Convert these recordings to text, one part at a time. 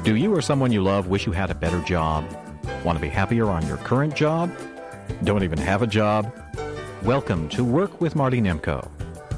Do you or someone you love wish you had a better job? Want to be happier on your current job? Don't even have a job? Welcome to Work with Marty Nemko.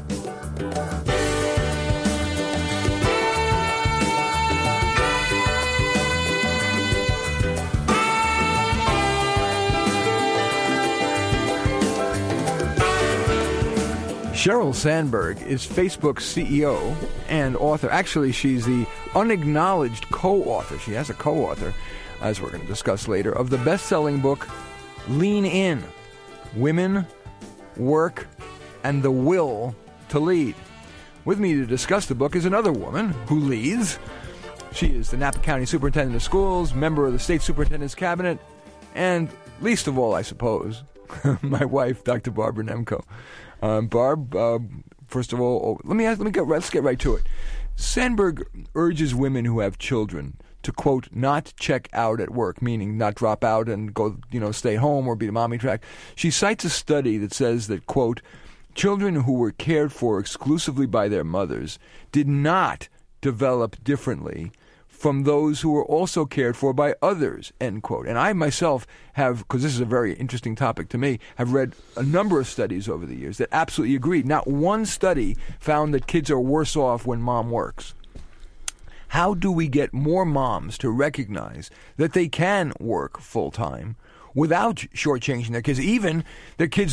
Sheryl Sandberg is Facebook's CEO and author. Actually, she's the unacknowledged co-author. She has a co-author, as we're going to discuss later, of the best-selling book, Lean In, Women, Work, and the Will to Lead. With me to discuss the book is another woman who leads. She is the Napa County Superintendent of Schools, member of the State Superintendent's Cabinet, and least of all, I suppose, my wife, Dr. Barbara Nemko. Barb, first of all, let's get right to it. Sandberg urges women who have children to, quote, not check out at work, meaning not drop out and go, stay home or be the mommy track. She cites a study that says that, quote, children who were cared for exclusively by their mothers did not develop differently from those who were also cared for by others, end quote. And I myself have, because this is a very interesting topic to me, have read a number of studies over the years that absolutely agree. Not one study found that kids are worse off when mom works. How do we get more moms to recognize that they can work full-time without shortchanging their kids? Even their kids,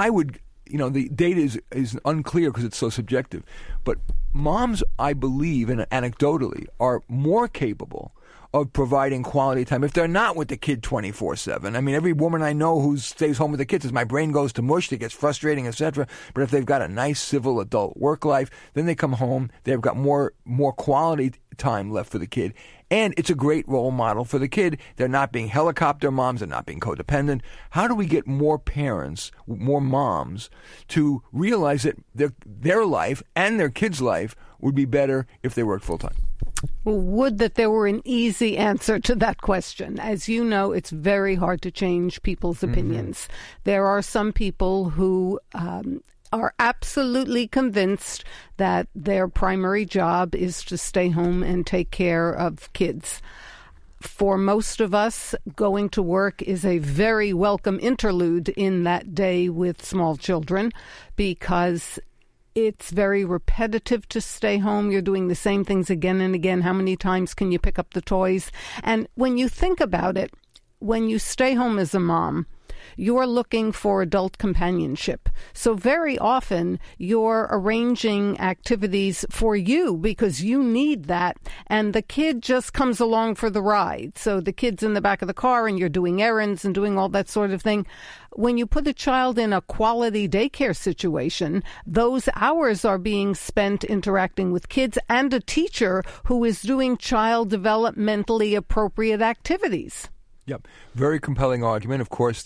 the data is unclear because it's so subjective. But moms, I believe, and anecdotally, are more capable of providing quality time if they're not with the kid 24/7. I mean, every woman I know who stays home with the kids says, my brain goes to mush, it gets frustrating, etc. But if they've got a nice civil adult work life, then they come home, they've got more quality time left for the kid. And it's a great role model for the kid. They're not being helicopter moms. They're not being codependent. How do we get more parents, more moms, to realize that their life and their kids' life would be better if they worked full-time? Would that there were an easy answer to that question. As you know, it's very hard to change people's opinions. There are some people who are absolutely convinced that their primary job is to stay home and take care of kids. For most of us, going to work is a very welcome interlude in that day with small children because it's very repetitive to stay home. You're doing the same things again and again. How many times can you pick up the toys? And when you think about it, when you stay home as a mom, you're looking for adult companionship. So very often you're arranging activities for you because you need that, and the kid just comes along for the ride. So the kid's in the back of the car and you're doing errands and doing all that sort of thing. When you put a child in a quality daycare situation, those hours are being spent interacting with kids and a teacher who is doing child developmentally appropriate activities. Yep. Very compelling argument. Of course,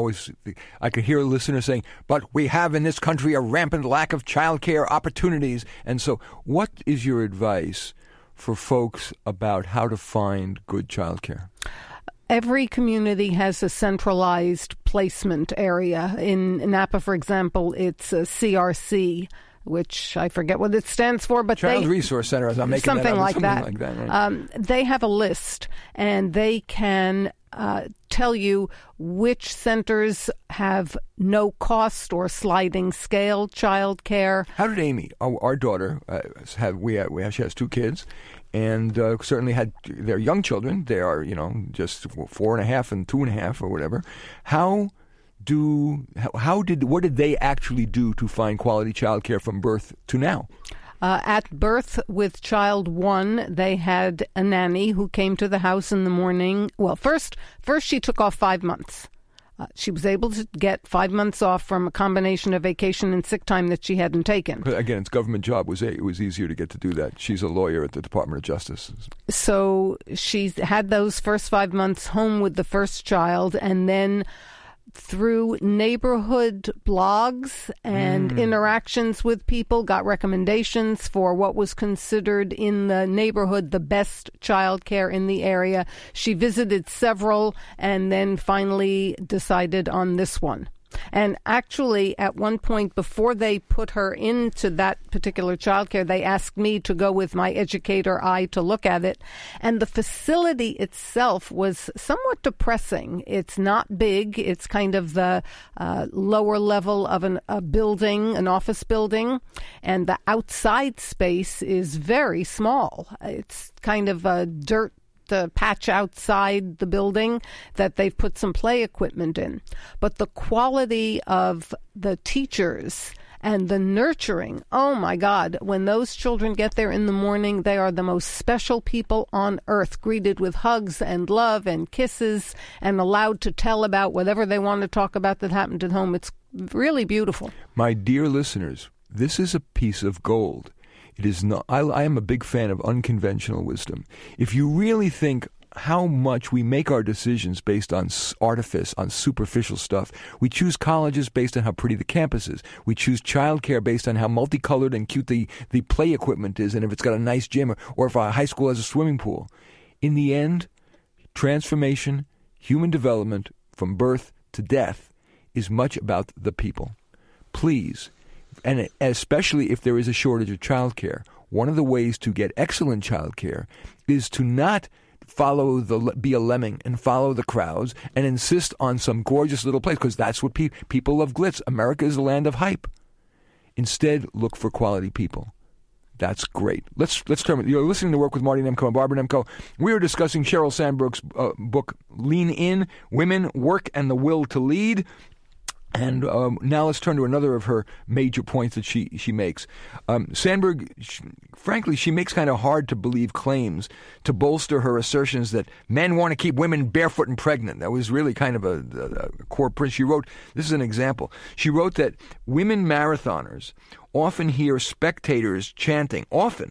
I could hear a listener saying, but we have in this country a rampant lack of child care opportunities. And so what is your advice for folks about how to find good child care? Every community has a centralized placement area. In Napa, for example, it's a CRC, which I forget what it stands for, but Child Resource Center, as I'm making something that up. Like that. Right? They have a list, and they can tell you which centers have no cost or sliding scale child care. How did Amy, our daughter, she has two kids, and certainly they're young children. They are, just 4.5 and 2.5 or whatever. What did they actually do to find quality child care from birth to now? At birth with child 1, they had a nanny who came to the house in the morning. Well, first she took off 5 months. She was able to get 5 months off from a combination of vacation and sick time that she hadn't taken. But again, it's government job. It was easier to get to do that. She's a lawyer at the Department of Justice. So she had those first 5 months home with the first child, and then through neighborhood blogs and interactions with people, got recommendations for what was considered in the neighborhood the best child care in the area. She visited several and then finally decided on this one. And actually, at one point, before they put her into that particular childcare, they asked me to go with my educator eye to look at it. And the facility itself was somewhat depressing. It's not big. It's kind of the lower level of a building, an office building. And the outside space is very small. It's kind of a dirt the patch outside the building that they've put some play equipment in. But the quality of the teachers and the nurturing, oh my God, when those children get there in the morning, they are the most special people on earth, greeted with hugs and love and kisses and allowed to tell about whatever they want to talk about that happened at home. It's really beautiful. My dear listeners, this is a piece of gold. It is not. I am a big fan of unconventional wisdom. If you really think how much we make our decisions based on artifice, on superficial stuff. We choose colleges based on how pretty the campus is. We choose childcare based on how multicolored and cute the play equipment is and if it's got a nice gym or if a high school has a swimming pool. In the end, transformation, human development from birth to death is much about the people. Please, and especially if there is a shortage of childcare, one of the ways to get excellent childcare is to not be a lemming and follow the crowds and insist on some gorgeous little place, because that's what people love glitz. America is a land of hype. Instead, look for quality people. That's great. Let's turn. You're listening to Work with Marty Nemko and Barbara Nemko. We are discussing Sheryl Sandberg's book, Lean In, Women, Work, and the Will to Lead. And now let's turn to another of her major points that she makes. Sandberg, frankly, she makes kind of hard to believe claims to bolster her assertions that men want to keep women barefoot and pregnant. That was really kind of a core principle. She wrote, this is an example, she wrote that women marathoners often hear spectators chanting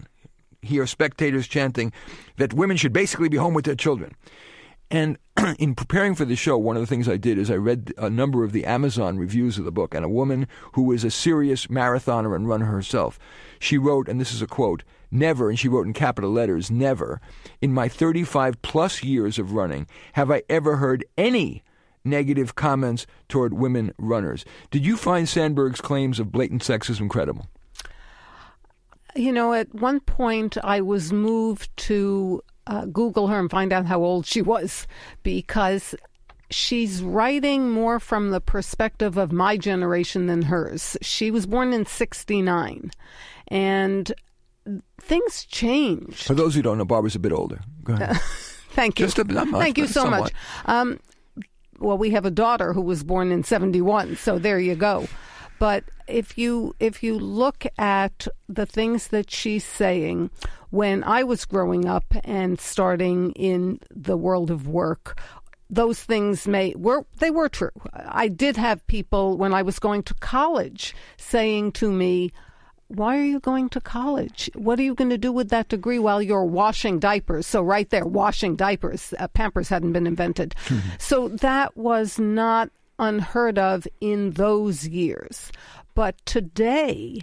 that women should basically be home with their children. And in preparing for the show, one of the things I did is I read a number of the Amazon reviews of the book, and a woman who is a serious marathoner and runner herself, she wrote, and this is a quote, "Never," and she wrote in capital letters, "never, in my 35-plus years of running, have I ever heard any negative comments toward women runners." Did you find Sandberg's claims of blatant sexism credible? You know, at one point I was moved to Google her and find out how old she was, because she's writing more from the perspective of my generation than hers. She was born in 1969, and things changed. For those who don't know, Barbara's a bit older. Go ahead. Thank you. Thank you so much. Well, we have a daughter who was born in 1971, so there you go. But if you look at the things that she's saying, when I was growing up and starting in the world of work, those things were true. I did have people when I was going to college saying to me, "Why are you going to college? What are you going to do with that degree while you're washing diapers?" So right there, washing diapers. Pampers hadn't been invented. So that was not unheard of in those years. But today,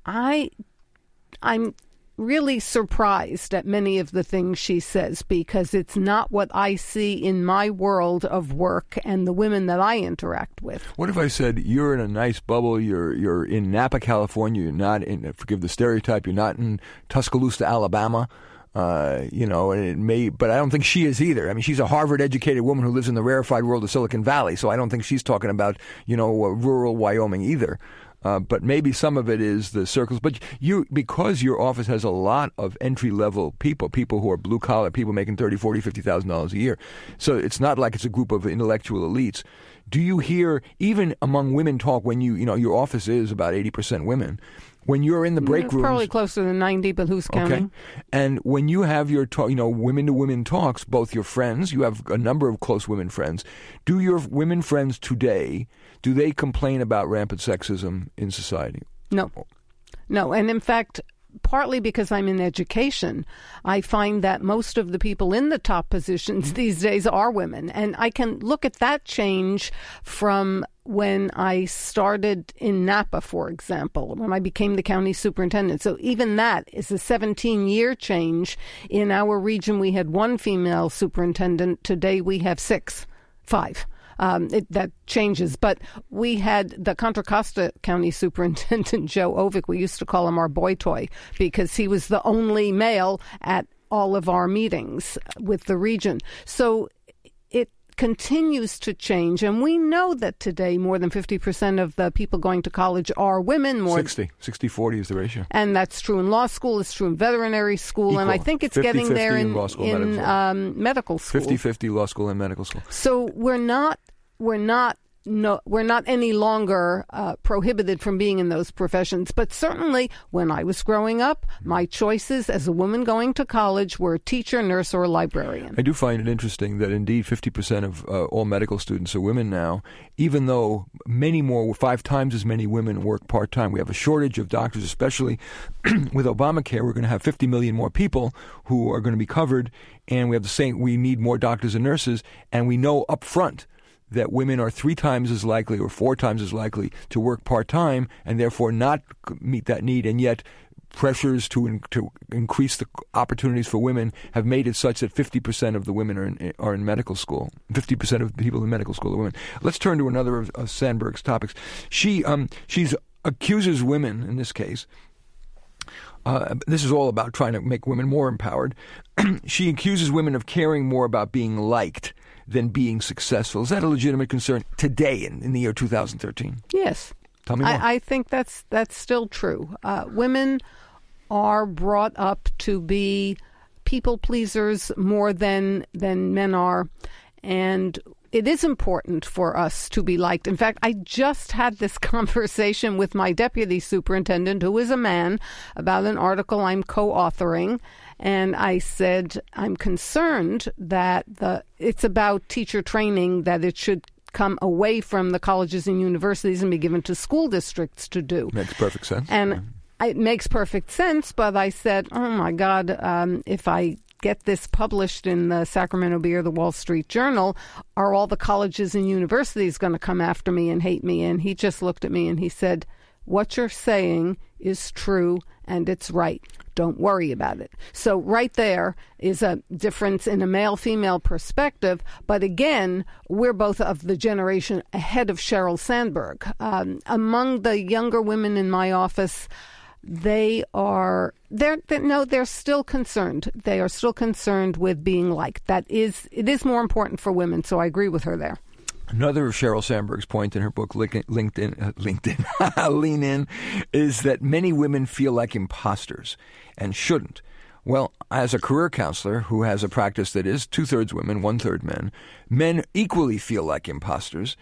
I'm really surprised at many of the things she says, because it's not what I see in my world of work and the women that I interact with. What if I said, you're in a nice bubble, you're in Napa, California, you're not in, forgive the stereotype, you're not in Tuscaloosa, Alabama, and it may, but I don't think she is either. I mean, she's a Harvard-educated woman who lives in the rarefied world of Silicon Valley, so I don't think she's talking about, rural Wyoming either. But maybe some of it is the circles. But because your office has a lot of entry-level people who are blue-collar, people making $30,000, $40,000, $50,000 a year. So it's not like it's a group of intellectual elites. Do you hear, even among women talk, when your office is about 80% women, when you're in the break rooms, probably closer to 90, but who's counting? Okay. And when you have your women-to-women talks, both your friends, you have a number of close women friends. Do your women friends today, do they complain about rampant sexism in society? No. And in fact, partly because I'm in education, I find that most of the people in the top positions these days are women. And I can look at that change from when I started in Napa, for example, when I became the county superintendent. So even that is a 17-year change. In our region, we had one female superintendent. Today we have 5. that changes. But we had the Contra Costa County Superintendent, Joe Ovick. We used to call him our boy toy because he was the only male at all of our meetings with the region. So it continues to change, and we know that today more than 50% of the people going to college are women. 60-40 is the ratio. And that's true in law school, it's true in veterinary school, Equal. and I think it's 50-50 getting there in law school, medical school. 50-50 law school and medical school. So we're not any longer prohibited from being in those professions. But certainly when I was growing up, my choices as a woman going to college were teacher, nurse, or librarian. I do find it interesting that indeed 50% of all medical students are women now, even though 5 times as many women work part-time. We have a shortage of doctors, especially with Obamacare. We're going to have 50 million more people who are going to be covered, and we need more doctors and nurses, and we know up front that women are 3 times as likely or 4 times as likely to work part-time and therefore not meet that need. And yet pressures to increase the opportunities for women have made it such that 50% of the women are in medical school. 50% of the people in medical school are women. Let's turn to another of Sandberg's topics. She accuses women, in this case, this is all about trying to make women more empowered. She accuses women of caring more about being liked than being successful. Is that a legitimate concern today in the year 2013? Yes. Tell me more. I think that's still true. Women are brought up to be people pleasers more than men are, and it is important for us to be liked. In fact, I just had this conversation with my deputy superintendent, who is a man, about an article I'm co-authoring. And I said, I'm concerned that it's about teacher training, that it should come away from the colleges and universities and be given to school districts to do. Makes perfect sense. And it makes perfect sense, but I said, oh my God, if I get this published in the Sacramento Bee or the Wall Street Journal, are all the colleges and universities going to come after me and hate me? And he just looked at me and he said, what you're saying is true and it's right. Don't worry about it. So right there is a difference in a male-female perspective. But again, we're both of the generation ahead of Sheryl Sandberg. Among the younger women in my office, they're still concerned. They are still concerned with being liked. It is more important for women. So I agree with her there. Another of Sheryl Sandberg's point in her book, LinkedIn, Lean In, is that many women feel like imposters and shouldn't. Well, as a career counselor who has a practice that is 2/3 women, 1/3 men equally feel like imposters.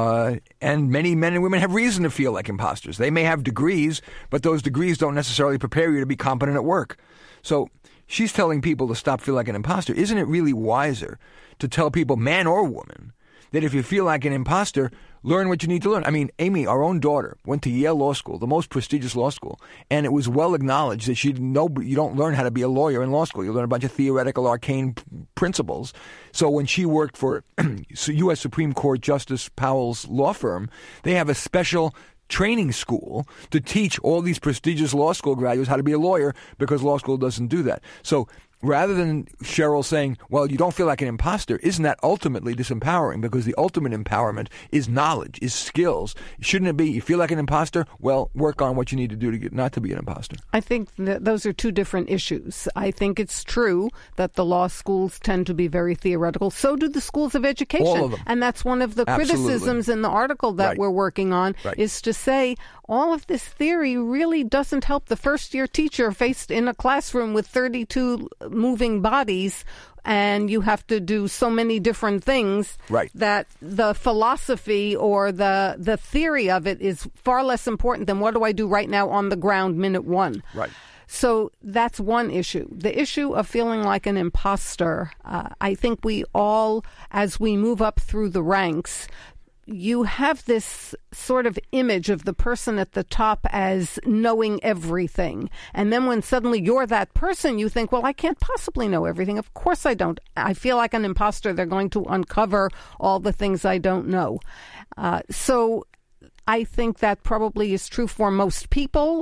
And many men and women have reason to feel like imposters. They may have degrees, but those degrees don't necessarily prepare you to be competent at work. So she's telling people to stop feeling like an imposter. Isn't it really wiser to tell people, man or woman, that if you feel like an imposter, learn what you need to learn? I mean, Amy, our own daughter, went to Yale Law School, the most prestigious law school, and it was well acknowledged that you don't learn how to be a lawyer in law school. You learn a bunch of theoretical, arcane principles. So when she worked for U.S. Supreme Court Justice Powell's law firm, they have a special training school to teach all these prestigious law school graduates how to be a lawyer, because law school doesn't do that. So rather than Sheryl saying, well, you don't feel like an imposter, isn't that ultimately disempowering? Because the ultimate empowerment is knowledge, is skills. Shouldn't it be, you feel like an imposter? Well, work on what you need to do to get not to be an imposter. I think that those are two different issues. I think it's true that the law schools tend to be very theoretical. So do the schools of education. All of them. And that's one of the criticisms in the article that we're working on, is to say all of this theory really doesn't help the first-year teacher faced in a classroom with 32 moving bodies, and you have to do so many different things, that the philosophy or the theory of it is far less important than what do I do right now on the ground minute one. So that's one issue. The issue of feeling like an imposter, I think we all, as we move up through the ranks, you have this sort of image of the person at the top as knowing everything. And then when suddenly you're that person, you think, well, I can't possibly know everything. Of course I don't. I feel like an imposter. They're going to uncover all the things I don't know. So I think that probably is true for most people.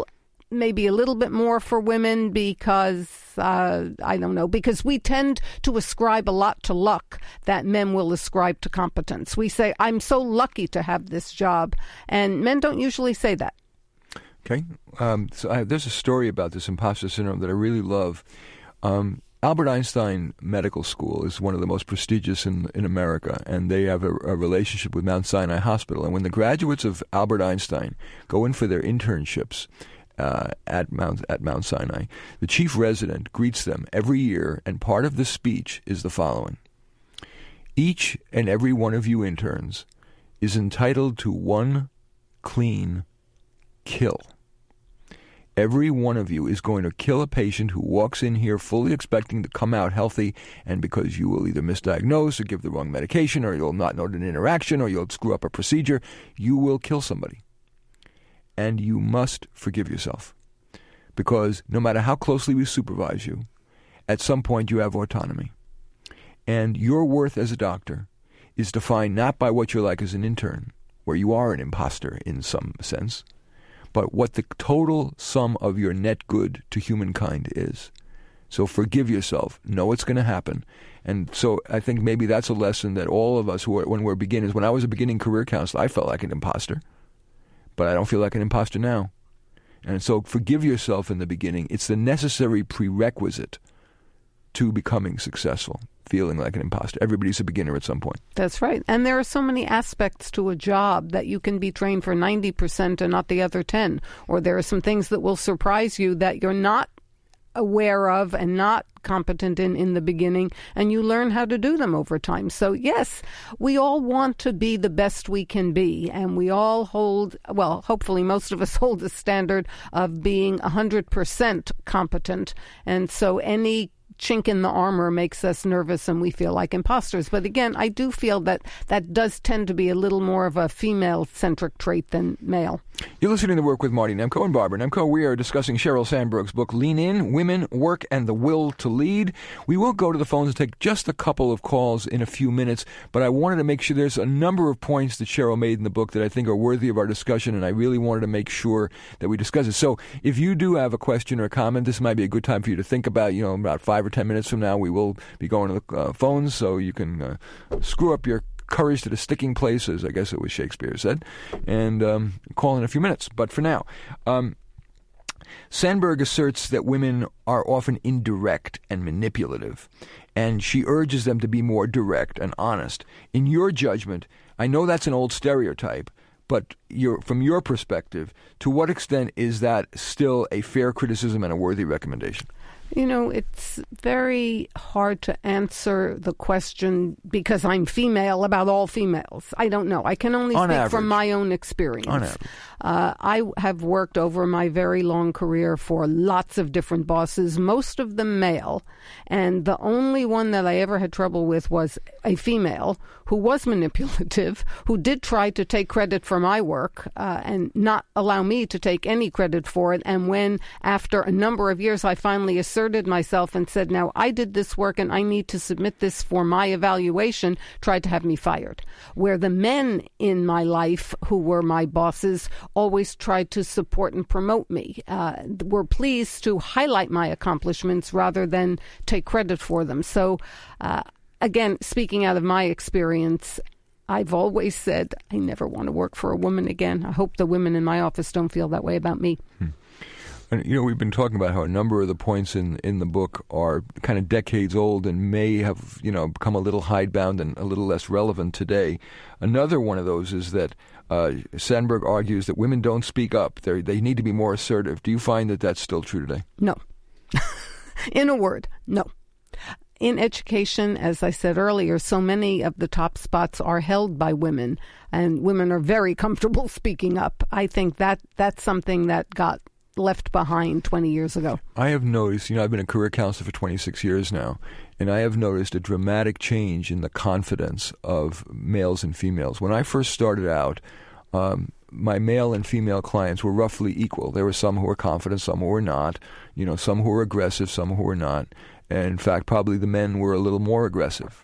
maybe a little bit more for women because, I don't know, because we tend to ascribe a lot to luck that men will ascribe to competence. We say, I'm so lucky to have this job, and men don't usually say that. Okay. There's a story about this imposter syndrome that I really love. Albert Einstein Medical School is one of the most prestigious in America, and they have a relationship with Mount Sinai Hospital. And when the graduates of Albert Einstein go in for their internships at Mount Sinai, the chief resident greets them every year, and part of the speech is the following: each and every one of you interns is entitled to one clean kill. Every one of you is going to kill a patient who walks in here fully expecting to come out healthy, and because you will either misdiagnose or give the wrong medication, or you'll not note an interaction, or you'll screw up a procedure, you will kill somebody. And you must forgive yourself. Because no matter how closely we supervise you, at some point you have autonomy. And your worth as a doctor is defined not by what you're like as an intern, where you are an imposter in some sense, but what the total sum of your net good to humankind is. So forgive yourself. Know it's going to happen. And so I think maybe that's a lesson that all of us, when we're beginners, when I was a beginning career counselor, I felt like an imposter. But I don't feel like an imposter now. And so forgive yourself in the beginning. It's the necessary prerequisite to becoming successful, feeling like an imposter. Everybody's a beginner at some point. That's right. And there are so many aspects to a job that you can be trained for 90% and not the other 10. Or there are some things that will surprise you that you're not aware of and not competent in the beginning, and you learn how to do them over time. So yes, we all want to be the best we can be, and we all hold, well, hopefully most of us hold the standard of being 100% competent, and so any chink in the armor makes us nervous and we feel like imposters. But again, I do feel that that does tend to be a little more of a female-centric trait than male. You're listening to Work with Marty Nemko and Barbara Nemko. We are discussing Sheryl Sandberg's book, Lean In, Women, Work, and the Will to Lead. We will go to the phones and take just a couple of calls in a few minutes, but I wanted to make sure there's a number of points that Sheryl made in the book that I think are worthy of our discussion, and I really wanted to make sure that we discuss it. So if you do have a question or a comment, this might be a good time for you to think about. About 5 or 10 minutes from now, we will be going to the phones, so you can screw up your courage to the sticking place, as I guess it was Shakespeare said, and call in a few minutes. But for now, Sandberg asserts that women are often indirect and manipulative, and she urges them to be more direct and honest. In your judgment, I know that's an old stereotype, but from your perspective, to what extent is that still a fair criticism and a worthy recommendation? It's very hard to answer the question because I'm female about all females. I don't know. I can only speak from my own experience. On average. I have worked over my very long career for lots of different bosses, most of them male, and the only one that I ever had trouble with was a female who was manipulative, who did try to take credit for my work and not allow me to take any credit for it. And when, after a number of years, I finally asserted myself and said, now I did this work and I need to submit this for my evaluation, tried to have me fired. Where the men in my life who were my bosses always tried to support and promote me, were pleased to highlight my accomplishments rather than take credit for them. So, again, speaking out of my experience, I've always said I never want to work for a woman again. I hope the women in my office don't feel that way about me. And, we've been talking about how a number of the points in the book are kind of decades old and may have, become a little hidebound and a little less relevant today. Another one of those is that Sandberg argues that women don't speak up. They need to be more assertive. Do you find that that's still true today? No. In a word, no. In education, as I said earlier, so many of the top spots are held by women, and women are very comfortable speaking up. I think that's something that got left behind 20 years ago. I have noticed, I've been a career counselor for 26 years now, and I have noticed a dramatic change in the confidence of males and females. When I first started out, my male and female clients were roughly equal. There were some who were confident, some who were not, some who were aggressive, some who were not. And in fact, probably the men were a little more aggressive.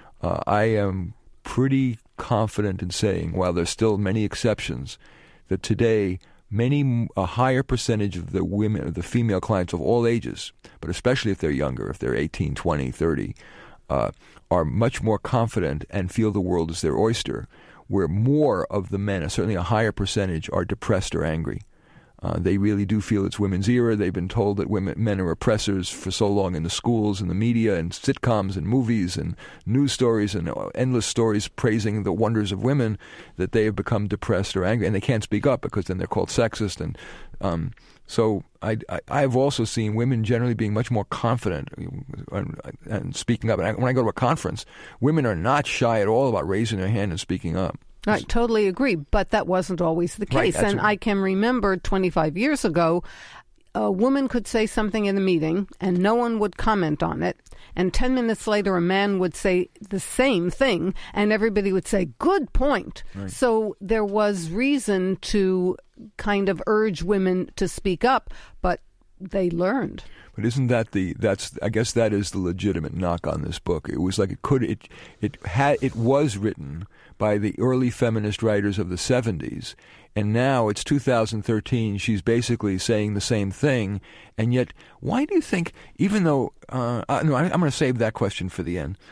I am pretty confident in saying, while there's still many exceptions, that today a higher percentage of the women, of the female clients of all ages, but especially if they're younger, if they're 18, 20, 30, are much more confident and feel the world is their oyster, where more of the men, certainly a higher percentage, are depressed or angry. They really do feel it's women's era. They've been told that men are oppressors for so long in the schools and the media and sitcoms and movies and news stories and endless stories praising the wonders of women, that they have become depressed or angry, and they can't speak up because then they're called sexist. And so I have also seen women generally being much more confident and speaking up. And when I go to a conference, women are not shy at all about raising their hand and speaking up. I totally agree, but that wasn't always the case. Right, and I can remember 25 years ago, a woman could say something in a meeting and no one would comment on it. And 10 minutes later, a man would say the same thing and everybody would say, good point. Right. So there was reason to kind of urge women to speak up, but they learned. But isn't that I guess that is the legitimate knock on this book. It was like it was written by the early feminist writers of the 70s, and now it's 2013, she's basically saying the same thing, and yet, why do you think, even though, no, I'm going to save that question for the end.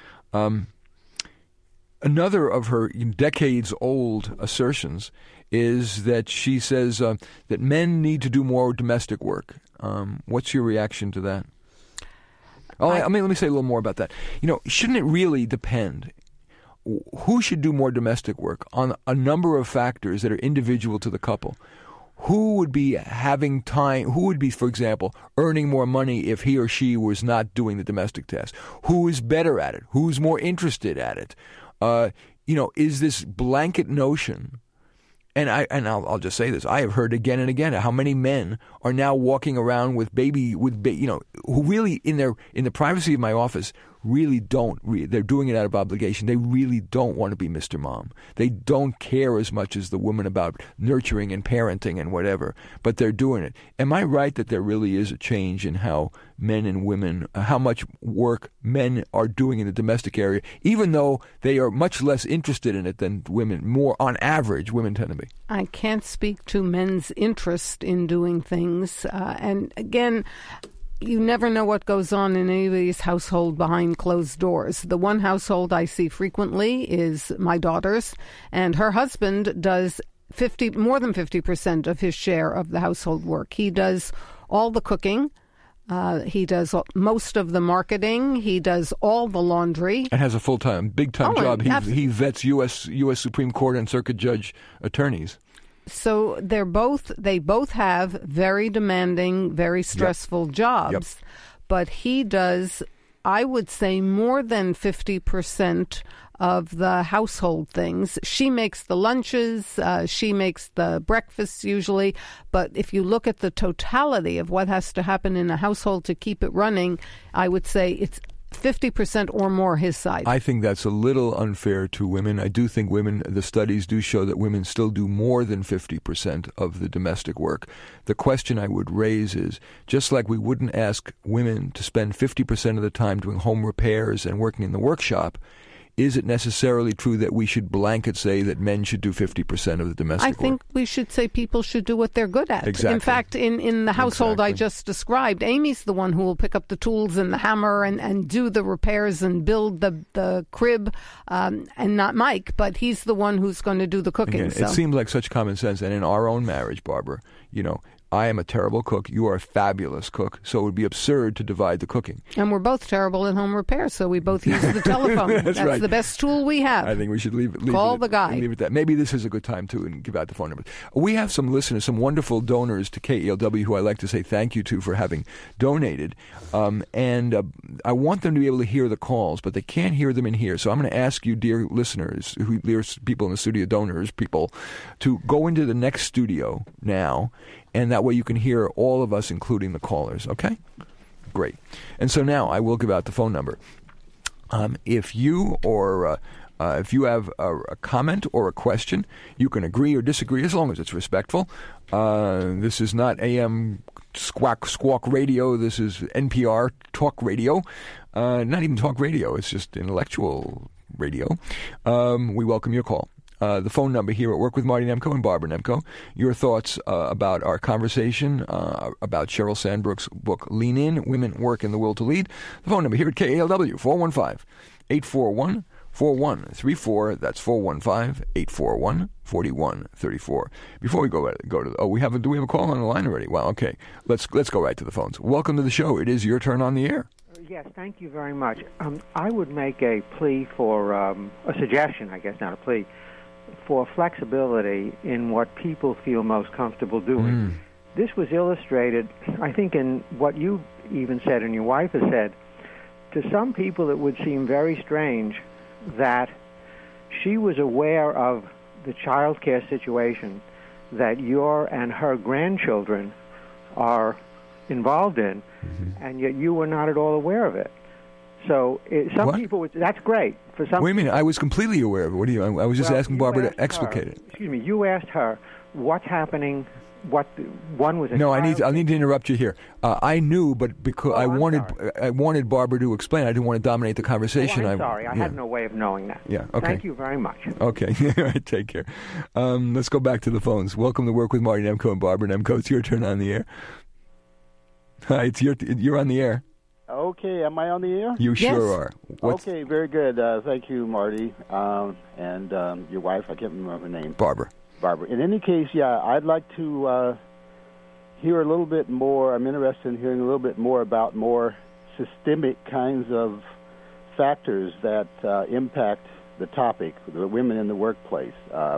Another of her decades-old assertions is that she says that men need to do more domestic work. What's your reaction to that? Let me say a little more about that. Shouldn't it really depend? Who should do more domestic work on a number of factors that are individual to the couple? Who would be having time? Who would be, for example, earning more money if he or she was not doing the domestic task? Who is better at it? Who's more interested at it? Is this blanket notion? And I'll just say this: I have heard again and again how many men are now walking around with who really in the privacy of my office really don't. They're doing it out of obligation. They really don't want to be Mr. Mom. They don't care as much as the woman about nurturing and parenting and whatever, but they're doing it. Am I right that there really is a change in how men and women, how much work men are doing in the domestic area, even though they are much less interested in it than women? More on average, women tend to be. I can't speak to men's interest in doing things. And again, you never know what goes on in anybody's household behind closed doors. The one household I see frequently is my daughter's, and her husband does more than 50% of his share of the household work. He does all the cooking. He does most of the marketing. He does all the laundry. And has a big-time job. He vets U.S. Supreme Court and Circuit Judge attorneys. So they both have very demanding, very stressful jobs. Yep. But he does, I would say, more than 50% of the household things. She makes the lunches, she makes the breakfasts usually. But if you look at the totality of what has to happen in a household to keep it running, I would say it's 50% or more his side. I think that's a little unfair to women. I do think the studies do show that women still do more than 50% of the domestic work. The question I would raise is, just like we wouldn't ask women to spend 50% of the time doing home repairs and working in the workshop, is it necessarily true that we should blanket say that men should do 50% of the domestic work? I think we should say people should do what they're good at. Exactly. In fact, in the household I just described, Amy's the one who will pick up the tools and the hammer and do the repairs and build the crib, and not Mike, but he's the one who's going to do the cooking. Again, it seems like such common sense. And in our own marriage, Barbara, I am a terrible cook. You are a fabulous cook. So it would be absurd to divide the cooking. And we're both terrible at home repair, so we both use the telephone. That's right. The best tool we have. I think we should Call the guy. Leave it at that. Maybe this is a good time to give out the phone number. We have some listeners, some wonderful donors to KELW who I'd like to say thank you to for having donated. And I want them to be able to hear the calls, but they can't hear them in here. So I'm going to ask you, dear listeners, dear people in the studio, donors, people, to go into the next studio now. And that way you can hear all of us, including the callers, okay? Great. And so now I will give out the phone number. If you have a comment or a question, you can agree or disagree as long as it's respectful. This is not AM squawk radio. This is NPR talk radio. Not even talk radio. It's just intellectual radio. We welcome your call. the phone number here at Work with Marty Nemko and Barbara Nemko. Your thoughts about our conversation about Sheryl Sandberg's book, Lean In, Women, Work, and the Will to Lead. The phone number here at KALW, 415-841-4134. That's 415-841-4134. Before we go to do we have a call on the line already? Wow, okay. Let's go right to the phones. Welcome to the show. It is your turn on the air. Yes, thank you very much. I would make a plea for, a suggestion, I guess, not a plea, for flexibility in what people feel most comfortable doing. This was illustrated, I think, in what you even said and your wife has said. To some people, it would seem very strange that she was aware of the child care situation that your and her grandchildren are involved in, and yet you were not at all aware of it. So some people, that's great. For some, wait a minute, I was completely aware of it. What do you? I was just asking Barbara to explicate it. Excuse me. You asked her what's happening. What one was? No, I need to interrupt you here. I knew, but because I wanted Barbara to explain. I didn't want to dominate the conversation. I'm sorry. I had no way of knowing that. Yeah. Okay. Thank you very much. Okay. All right. Take care. Let's go back to the phones. Welcome to Work with Marty Nemko and Barbara Nemko. It's your turn on the air. Hi, you're on the air. Okay, am I on the air? You sure are. Okay, very good. Thank you, Marty, and your wife. I can't remember her name. Barbara. In any case, I'd like to hear a little bit more. I'm interested in hearing a little bit more about more systemic kinds of factors that impact the topic, the women in the workplace.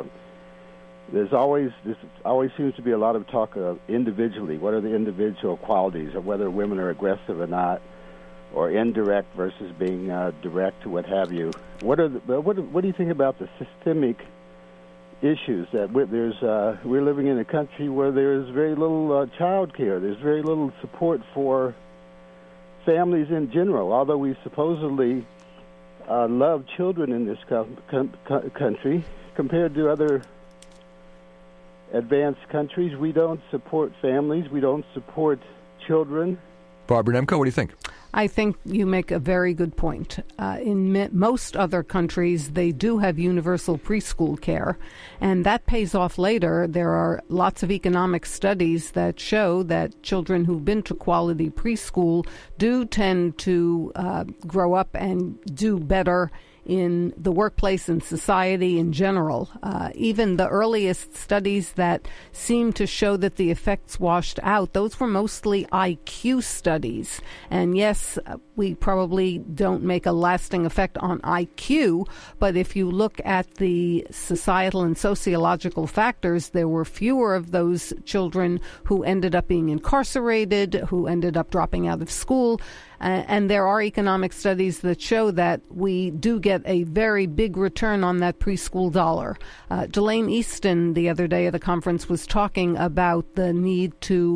This always seems to be a lot of talk of individually. What are the individual qualities of whether women are aggressive or not, or indirect versus being direct, or what have you? What do you think about the systemic issues that we're living in a country where there's very little child care. There's very little support for families in general. Although we supposedly love children in this country, compared to other advanced countries, we don't support families. We don't support children. Barbara Nemko, what do you think? I think you make a very good point. In most other countries, they do have universal preschool care, and that pays off later. There are lots of economic studies that show that children who've been to quality preschool do tend to grow up and do better in the workplace and society in general. Even the earliest studies that seem to show that the effects washed out, those were mostly IQ studies. And yes, we probably don't make a lasting effect on IQ, but if you look at the societal and sociological factors, there were fewer of those children who ended up being incarcerated, who ended up dropping out of school. And there are economic studies that show that we do get a very big return on that preschool dollar. Delane Easton, the other day at a conference, was talking about the need to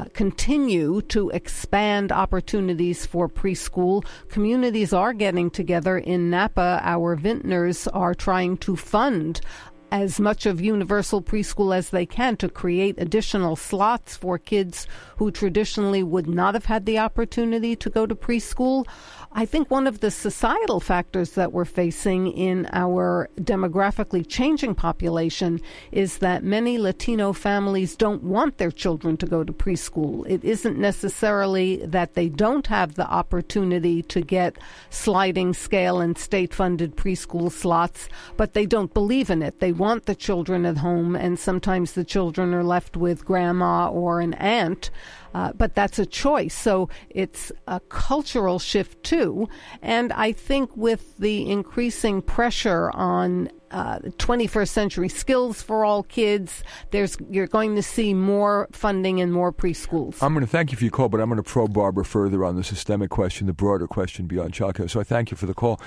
continue to expand opportunities for preschool. Communities are getting together. In Napa, our vintners are trying to fund as much of universal preschool as they can to create additional slots for kids who traditionally would not have had the opportunity to go to preschool. I think one of the societal factors that we're facing in our demographically changing population is that many Latino families don't want their children to go to preschool. It isn't necessarily that they don't have the opportunity to get sliding scale and state-funded preschool slots, but they don't believe in it. They want the children at home, and sometimes the children are left with grandma or an aunt. But that's a choice. So it's a cultural shift, too. And I think with the increasing pressure on 21st century skills for all kids, you're going to see more funding and more preschools. I'm going to thank you for your call, but I'm going to probe Barbara further on the systemic question, the broader question beyond childcare. So I thank you for the call.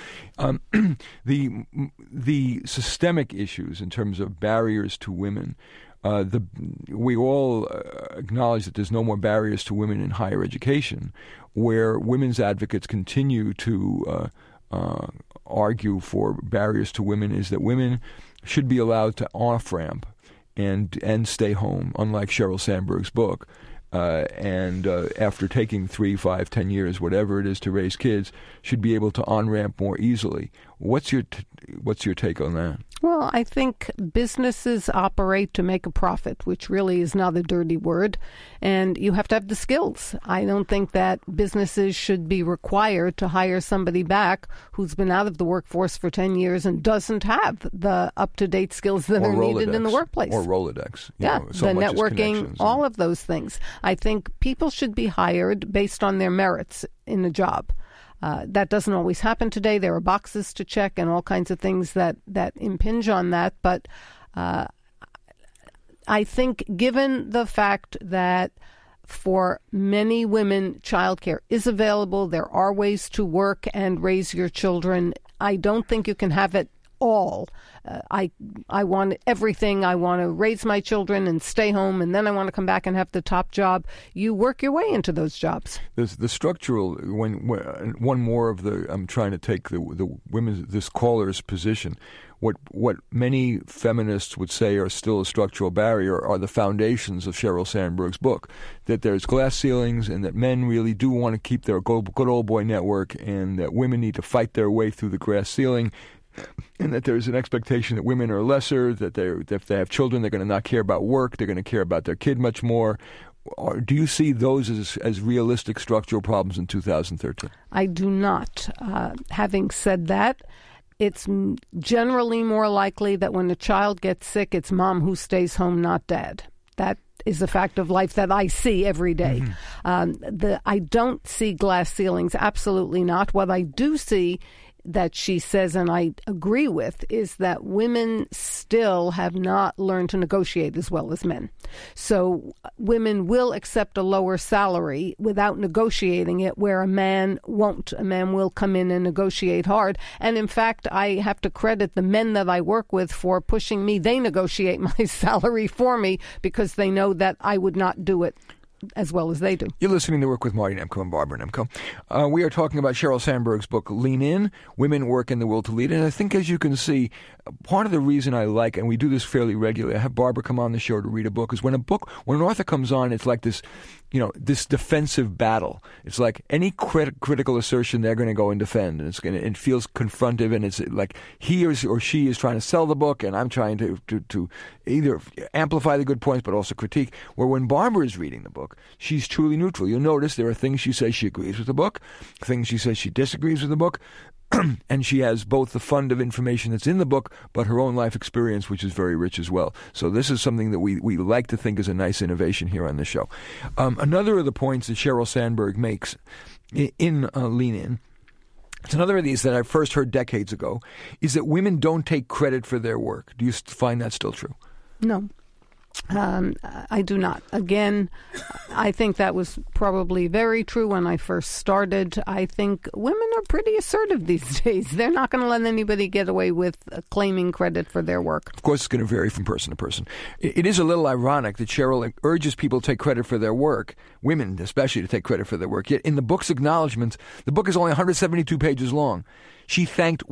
The systemic issues in terms of barriers to women, we all acknowledge that there's no more barriers to women in higher education, where women's advocates continue to argue for barriers to women is that women should be allowed to off-ramp and stay home, unlike Sheryl Sandberg's book. and after taking 3, 5, 10 years, whatever it is, to raise kids, should be able to on-ramp more easily. What's your take on that? Well, I think businesses operate to make a profit, which really is not a dirty word, and you have to have the skills. I don't think that businesses should be required to hire somebody back who's been out of the workforce for 10 years and doesn't have the up-to-date skills that are needed in the workplace. Or Rolodex. Yeah, the networking, all of those things. I think people should be hired based on their merits in a job. That doesn't always happen today. There are boxes to check and all kinds of things that impinge on that. But I think given the fact that for many women, childcare is available, there are ways to work and raise your children, I don't think you can have it all. I want everything. I want to raise my children and stay home, and then I want to come back and have the top job. You work your way into those jobs. The structural, one more of the, I'm trying to take the women's, this caller's position. What many feminists would say are still a structural barrier are the foundations of Sheryl Sandberg's book, that there's glass ceilings and that men really do want to keep their good old boy network, and that women need to fight their way through the glass ceiling, and that there's an expectation that women are lesser, that if they have children, they're going to not care about work, they're going to care about their kid much more. Or do you see those as realistic structural problems in 2013? I do not. Having said that, it's generally more likely that when a child gets sick, it's mom who stays home, not dad. That is a fact of life that I see every day. Mm-hmm. I don't see glass ceilings, absolutely not. What I do see that she says, and I agree with, is that women still have not learned to negotiate as well as men. So women will accept a lower salary without negotiating it, where a man won't. A man will come in and negotiate hard. And in fact, I have to credit the men that I work with for pushing me. They negotiate my salary for me because they know that I would not do it as well as they do. You're listening to Work with Marty Nemko and Barbara Nemko. We are talking about Sheryl Sandberg's book, Lean In, Women Work in the Will to Lead. And I think, as you can see, part of the reason I like, and we do this fairly regularly, I have Barbara come on the show to read a book, is when an author comes on, it's like this, this defensive battle. It's like any critical assertion they're going to go and defend, and it feels confrontive, and it's like he or she is trying to sell the book, and I'm trying to either amplify the good points but also critique. Where when Barbara is reading the book, she's truly neutral. You'll notice there are things she says she agrees with the book, things she says she disagrees with the book, and she has both the fund of information that's in the book, but her own life experience, which is very rich as well. So this is something that we like to think is a nice innovation here on the show. Another of the points that Sheryl Sandberg makes in Lean In, it's another of these that I first heard decades ago, is that women don't take credit for their work. Do you find that still true? No. I do not. Again, I think that was probably very true when I first started. I think women are pretty assertive these days. They're not going to let anybody get away with claiming credit for their work. Of course, it's going to vary from person to person. It is a little ironic that Sheryl urges people to take credit for their work, women especially, to take credit for their work. Yet in the book's acknowledgments, the book is only 172 pages long. She thanked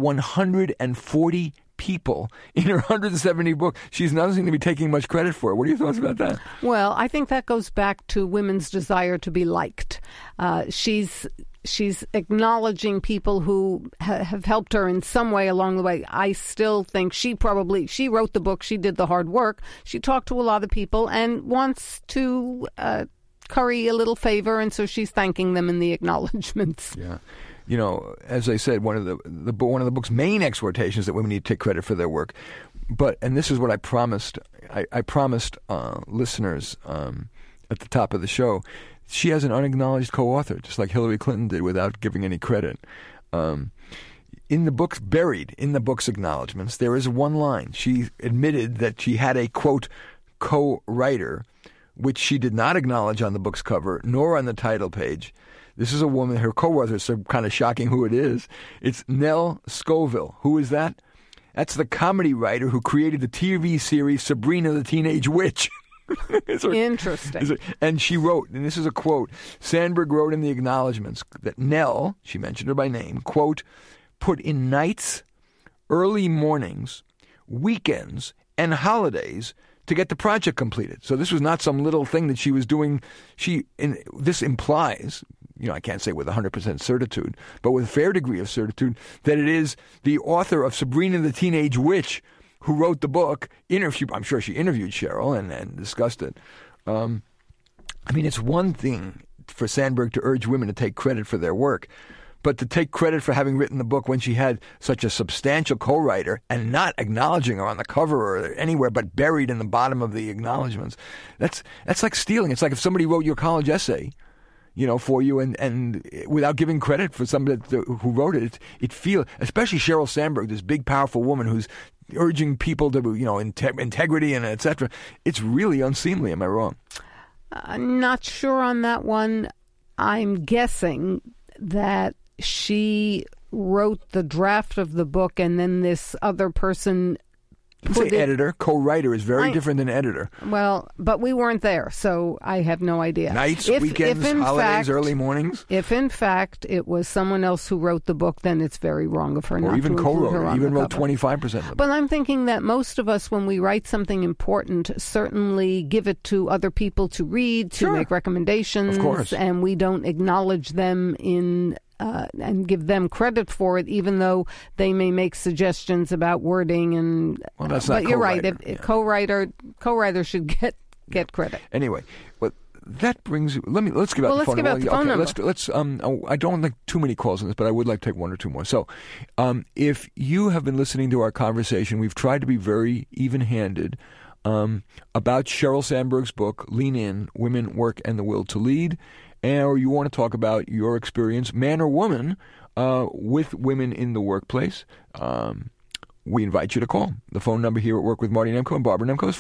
140 people in her 170 book. She doesn't seem to be taking much credit for it. What are your thoughts about that? Well, I think that goes back to women's desire to be liked. She's acknowledging people who have helped her in some way along the way. I still think she wrote the book, she did the hard work, she talked to a lot of people and wants to curry a little favor, and so she's thanking them in the acknowledgments. Yeah. As I said, one of the book's main exhortations that women need to take credit for their work. And this is what I promised. I promised listeners at the top of the show. She has an unacknowledged co-author, just like Hillary Clinton did, without giving any credit. In the book's buried in the book's acknowledgments, there is one line. She admitted that she had a quote co-writer, which she did not acknowledge on the book's cover nor on the title page. This is a woman, her co-author, so kind of shocking who it is. It's Nell Scoville. Who is that? That's the comedy writer who created the TV series Sabrina the Teenage Witch. Interesting. And she wrote, and this is a quote, Sandberg wrote in the acknowledgments that Nell, she mentioned her by name, quote, put in nights, early mornings, weekends, and holidays to get the project completed. So this was not some little thing that she was doing. This implies, I can't say with 100% certitude, but with a fair degree of certitude, that it is the author of Sabrina the Teenage Witch who wrote the book. I'm sure she interviewed Sheryl and discussed it. It's one thing for Sandberg to urge women to take credit for their work, but to take credit for having written the book when she had such a substantial co-writer and not acknowledging her on the cover or anywhere but buried in the bottom of the acknowledgments, that's like stealing. It's like if somebody wrote your college essay, for you and without giving credit for somebody who wrote it. It feels, especially Sheryl Sandberg, this big, powerful woman who's urging people to, integrity and et cetera. It's really unseemly. Am I wrong? I'm not sure on that one. I'm guessing that she wrote the draft of the book and then this other person put editor. Co-writer is very different than editor. Well, but we weren't there, so I have no idea. Nights, weekends, holidays, early mornings. If in fact it was someone else who wrote the book, then it's very wrong of her not to include her on the cover. Or even co-wrote, even wrote 25% of the book. But I'm thinking that most of us, when we write something important, certainly give it to other people to read, to make recommendations. Of course. And we don't acknowledge them and give them credit for it, even though they may make suggestions about wording and. Well, that's not. But you're right. Co-writer should get credit. Anyway, well, that brings. Let's give out the phone number. Let's give out the phone number. Let's. I don't like too many calls on this, but I would like to take one or two more. So, if you have been listening to our conversation, we've tried to be very even-handed about Sheryl Sandberg's book, Lean In: Women, Work, and the Will to Lead. Or you want to talk about your experience, man or woman, with women in the workplace, we invite you to call. The phone number here at Work with Marty Nemko and Barbara Nemko is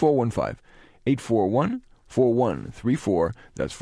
415-841-4134. That's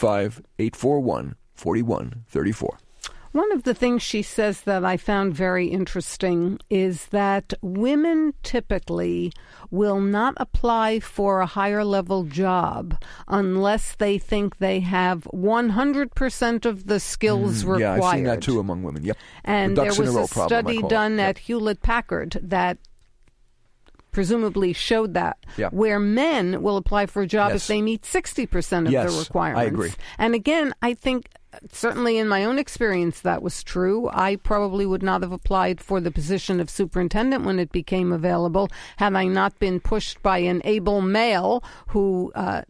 415-841-4134. One of the things she says that I found very interesting is that women typically will not apply for a higher level job unless they think they have 100% of the skills required. Yeah, I've seen that too among women. Yep. And there was a study done at Hewlett-Packard that presumably showed that, where men will apply for a job if they meet 60% of the requirements. I agree. And again, I think certainly in my own experience that was true. I probably would not have applied for the position of superintendent when it became available had I not been pushed by an able male who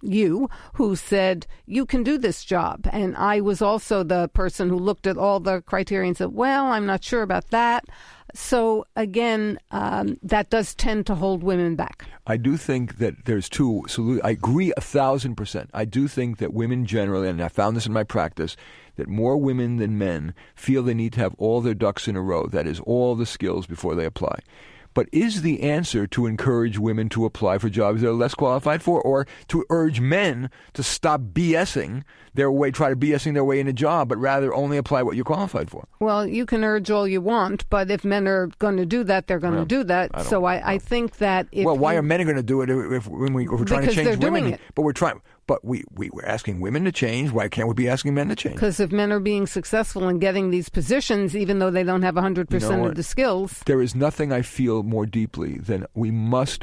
said, you can do this job. And I was also the person who looked at all the criteria and said, well, I'm not sure about that. So, again, that does tend to hold women back. I do think that there's two solutions. I agree 1,000%. I do think that women generally, and I found this in my practice, that more women than men feel they need to have all their ducks in a row, that is, all the skills before they apply. But is the answer to encourage women to apply for jobs they're less qualified for, or to urge men to stop BSing their way, try to BSing their way in a job, but rather only apply what you're qualified for? Well, you can urge all you want, but if men are going to do that, they're going to do that. So I think that if why are men going to do it if we're trying to change women? But we're trying. But we're asking women to change. Why can't we be asking men to change? Because if men are being successful in getting these positions, even though they don't have 100% of the skills. There is nothing I feel more deeply than we must,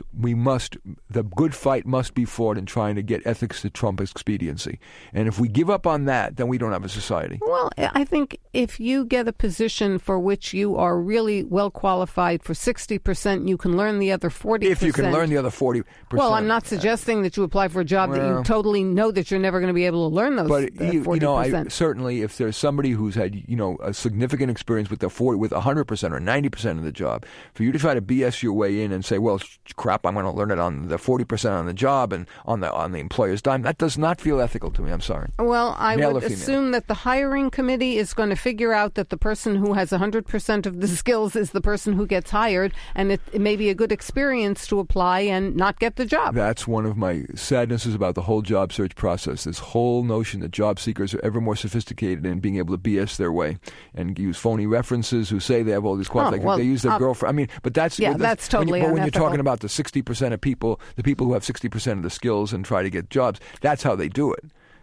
the good fight must be fought in trying to get ethics to trump expediency. And if we give up on that, then we don't have a society. Well, I think if you get a position for which you are really well qualified for 60%, you can learn the other 40%. If you can learn the other 40%. Well, I'm not suggesting that you apply for a job that you totally know that you're never going to be able to learn those. But 40%. Certainly, if there's somebody who's had a significant experience with 100% or 90% of the job, for you to try to BS your way in and say, well, crap, I'm going to learn it on the 40% on the job and on the employer's dime, that does not feel ethical to me. I'm sorry. Well, I would assume that the hiring committee is going to figure out that the person who has 100% of the skills is the person who gets hired, and it may be a good experience to apply and not get the job. That's one of my sadnesses about the whole job search process. This whole notion that job seekers are ever more sophisticated in being able to BS their way and use phony references who say they have all these qualifications. They use their girlfriend. I mean, but that's totally unethical. When you're talking about the 60% of people, the people who have 60% of the skills and try to get jobs, that's how they do it.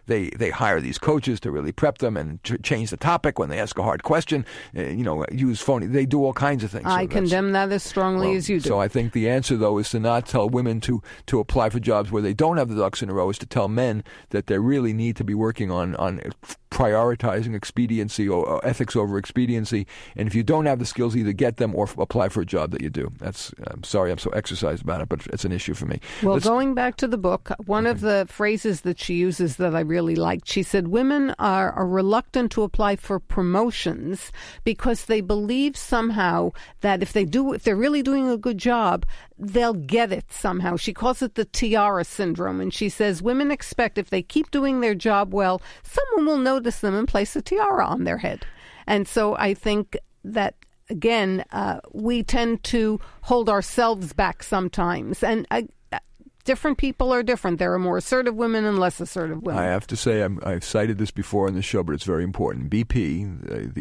They hire these coaches to really prep them and change the topic when they ask a hard question. Use phony. They do all kinds of things. I condemn that as strongly as you do. So I think the answer, though, is to not tell women to apply for jobs where they don't have the ducks in a row. Is to tell men that they really need to be working on prioritizing expediency or ethics over expediency. And if you don't have the skills, either get them or apply for a job that you do. I'm sorry I'm so exercised about it, but it's an issue for me. Well, going back to the book, one of the phrases that she uses that I really liked, she said, women are reluctant to apply for promotions because they believe somehow that if they're really doing a good job, they'll get it somehow. She calls it the tiara syndrome. And she says women expect if they keep doing their job well, someone will notice them and place a tiara on their head. And so I think that, again, we tend to hold ourselves back sometimes. And different people are different. There are more assertive women and less assertive women. I have to say, I've cited this before on the show, but it's very important. BP,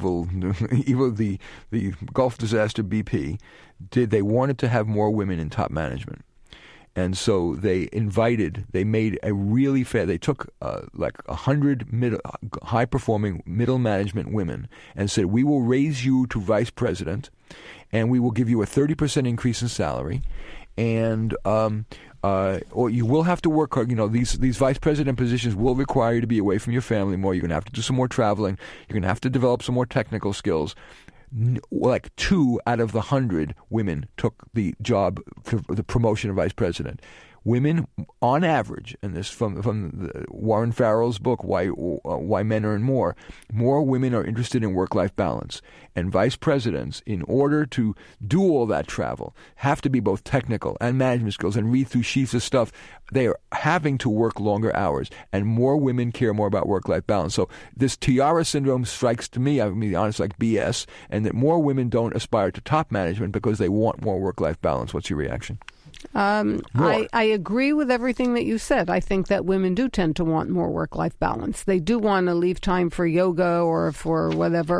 the Gulf disaster BP, they wanted to have more women in top management. And so they made a really fair, they took like 100 high-performing middle management women and said, we will raise you to vice president, and we will give you a 30% increase in salary, and or you will have to work hard. These vice president positions will require you to be away from your family more. You're going to have to do some more traveling. You're going to have to develop some more technical skills. Like 2 out of the 100 women took the job for the promotion of vice president. Women, on average, and this from Warren Farrell's book, Why Men Earn More women are interested in work-life balance. And vice presidents, in order to do all that travel, have to be both technical and management skills and read through sheets of stuff. They are having to work longer hours, and more women care more about work-life balance. So this tiara syndrome strikes to me, I'm being honest, like BS, and that more women don't aspire to top management because they want more work-life balance. What's your reaction? I agree with everything that you said. I think that women do tend to want more work-life balance. They do want to leave time for yoga or for whatever.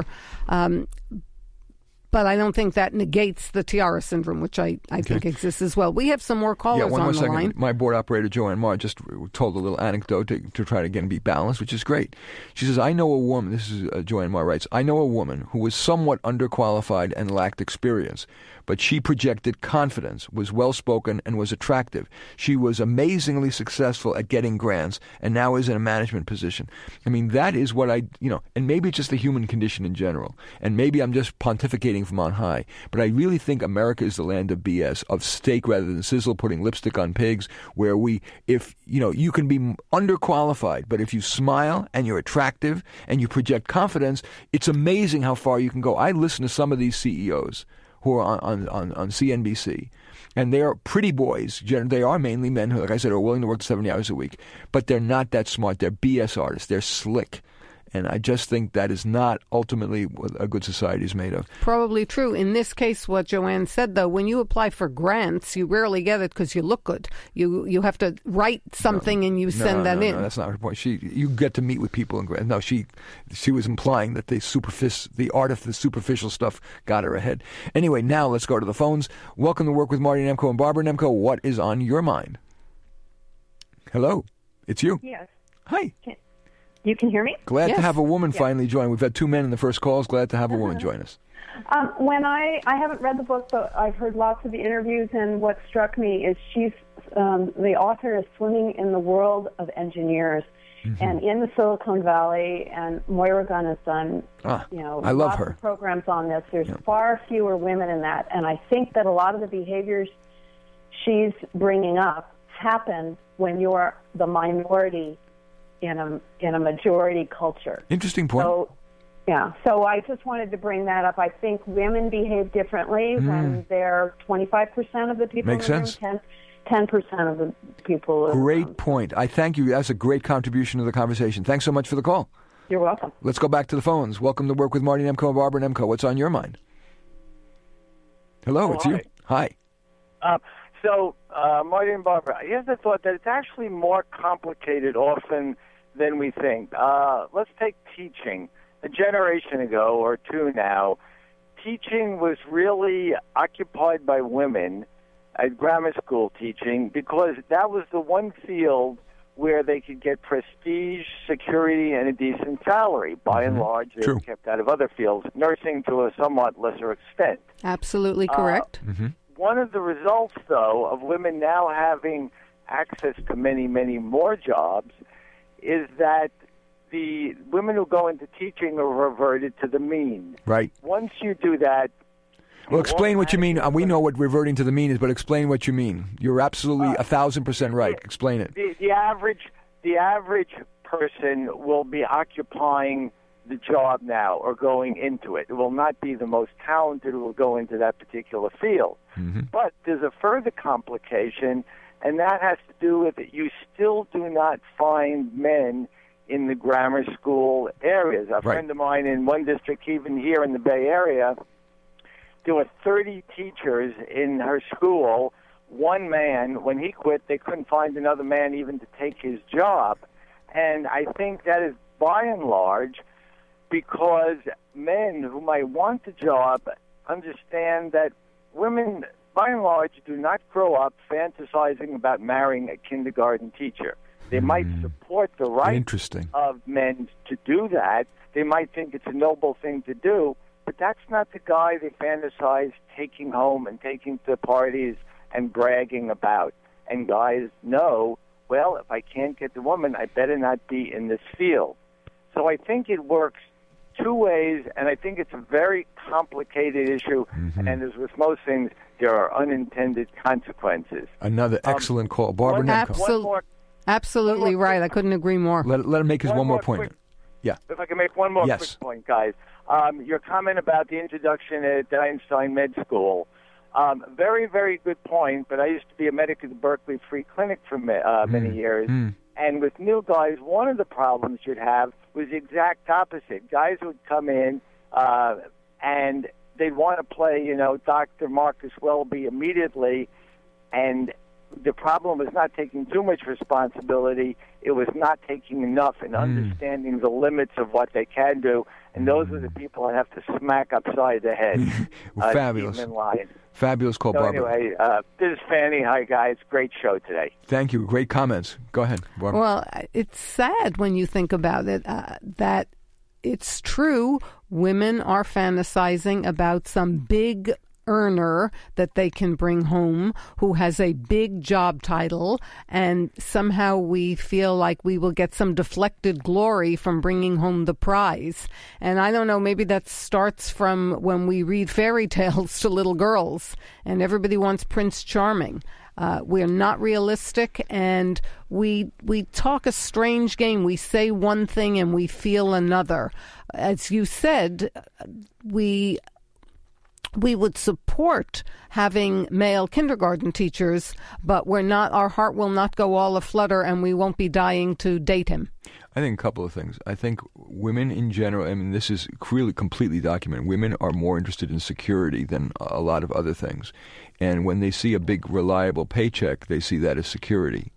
But I don't think that negates the tiara syndrome, which I think exists as well. We have some more callers one on more the second. line. My board operator, Joanne Marr, just told a little anecdote to try to, again, be balanced, which is great. She says, I know a woman, this is Joanne Marr writes, I know a woman who was somewhat underqualified and lacked experience, but she projected confidence, was well-spoken, and was attractive. She was amazingly successful at getting grants and now is in a management position. I mean, that is what and maybe it's just the human condition in general, and maybe I'm just pontificating from on high, but I really think America is the land of BS, of steak rather than sizzle, putting lipstick on pigs, where you can be underqualified, but if you smile and you're attractive and you project confidence, it's amazing how far you can go. I listen to some of these CEOs who are on CNBC, and they are pretty boys. They are mainly men who, like I said, are willing to work 70 hours a week, but they're not that smart. They're BS artists. They're slick. And I just think that is not ultimately what a good society is made of. Probably true. In this case, what Joanne said, though, when you apply for grants, you rarely get it because you look good. You have to write something and you send that in. No, that's not her point. You get to meet with people in grants. No, she was implying that the art of the superficial stuff got her ahead. Anyway, now let's go to the phones. Welcome to Work with Marty Nemko and Barbara Nemko. What is on your mind? Hello, it's you. Yes. Hi. You can hear me? Glad to have a woman finally join. We've had 2 men in the first calls. Glad to have a woman join us. When I haven't read the book, but I've heard lots of the interviews, and what struck me is the author is swimming in the world of engineers, and in the Silicon Valley, and Moira Gunn has done I love lots her. of programs on this. There's far fewer women in that, and I think that a lot of the behaviors she's bringing up happen when you're the minority in a majority culture. Interesting point. So I just wanted to bring that up. I think women behave differently when they're 25% of the people Makes in the sense. room, 10% of the people. Great point. I thank you. That's a great contribution to the conversation. Thanks so much for the call. You're welcome. Let's go back to the phones. Welcome to Work with Marty Nemko and Barbara Nemko. What's on your mind? Hello, it's you. Hi. Marty and Barbara, here's the thought that it's actually more complicated often than we think. Let's take teaching. A generation ago or 2 now, teaching was really occupied by women at grammar school teaching because that was the one field where they could get prestige, security, and a decent salary. By and large, they were kept out of other fields, nursing to a somewhat lesser extent. Absolutely correct. One of the results, though, of women now having access to many, many more jobs is that the women who go into teaching are reverted to the mean. Right. Once you do that... Well, explain what you mean. We know what reverting to the mean is, but explain what you mean. You're absolutely 1,000% right. Explain it. The average person will be occupying the job now or going into it. It will not be the most talented who will go into that particular field. But there's a further complication, and that has to do with it. You still do not find men in the grammar school areas. A friend of mine in one district, even here in the Bay Area, there were 30 teachers in her school. One man, when he quit, they couldn't find another man even to take his job. And I think that is by and large because men who might want the job understand that women, by and large, do not grow up fantasizing about marrying a kindergarten teacher. They might support the right of men to do that. They might think it's a noble thing to do, but that's not the guy they fantasize taking home and taking to parties and bragging about. And guys know, well, if I can't get the woman, I better not be in this field. So I think it works two ways, and I think it's a very complicated issue. And as with most things, there are unintended consequences. Another excellent call. Barbara Nemko. Absolutely right. I couldn't agree more. Let him make his one more point. If I can make one more quick point, guys. Your comment about the introduction at Einstein Med School, very, very good point, but I used to be a medic at the Berkeley Free Clinic for many years. And with new guys, one of the problems you'd have was the exact opposite. Guys would come in and they'd want to play, Dr. Marcus Welby immediately, and the problem was not taking too much responsibility. It was not taking enough and understanding the limits of what they can do. And those are the people I have to smack upside the head. Fabulous. In line. Fabulous call, Barbara. Anyway, this is Fanny. Hi, guys. Great show today. Thank you. Great comments. Go ahead, Barbara. Well, it's sad when you think about it that it's true. Women are fantasizing about some big earner that they can bring home who has a big job title, and somehow we feel like we will get some deflected glory from bringing home the prize. And I don't know, maybe that starts from when we read fairy tales to little girls and everybody wants Prince Charming. We're not realistic, and we talk a strange game. We say one thing and we feel another. As you said, we would support having male kindergarten teachers, but our heart will not go all aflutter, and we won't be dying to date him. I think a couple of things. I think women in general, this is really completely documented, women are more interested in security than a lot of other things. And when they see a big, reliable paycheck, they see that as security.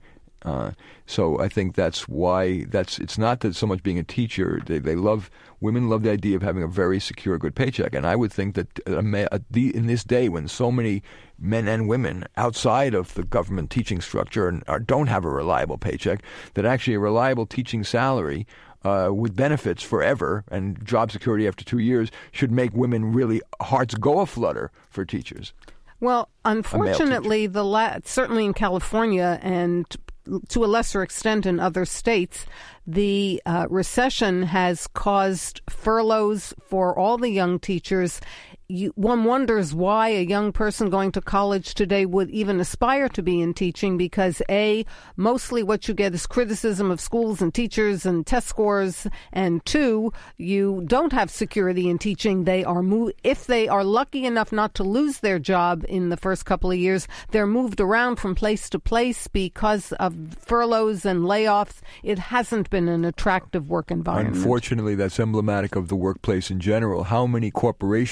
So I think that's why it's not that so much being a teacher. Women love the idea of having a very secure, good paycheck. And I would think that in this day when so many men and women outside of the government teaching structure don't have a reliable paycheck, that actually a reliable teaching salary with benefits forever and job security after 2 years should make women really hearts go aflutter for teachers. Well, unfortunately, certainly in California and to a lesser extent in other states, the recession has caused furloughs for all the young teachers. One wonders why a young person going to college today would even aspire to be in teaching, because A, mostly what you get is criticism of schools and teachers and test scores, and 2, you don't have security in teaching. If they are lucky enough not to lose their job in the first couple of years, they're moved around from place to place because of furloughs and layoffs. It hasn't been an attractive work environment. Unfortunately, that's emblematic of the workplace in general. How many corporations now